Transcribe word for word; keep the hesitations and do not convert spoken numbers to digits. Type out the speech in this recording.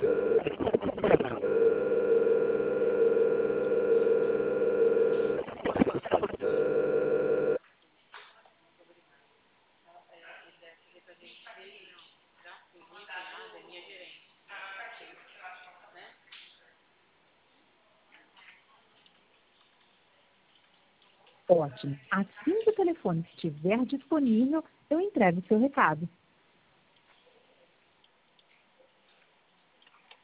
Ótimo. Assim que o telefone estiver disponível, eu entrego o seu recado.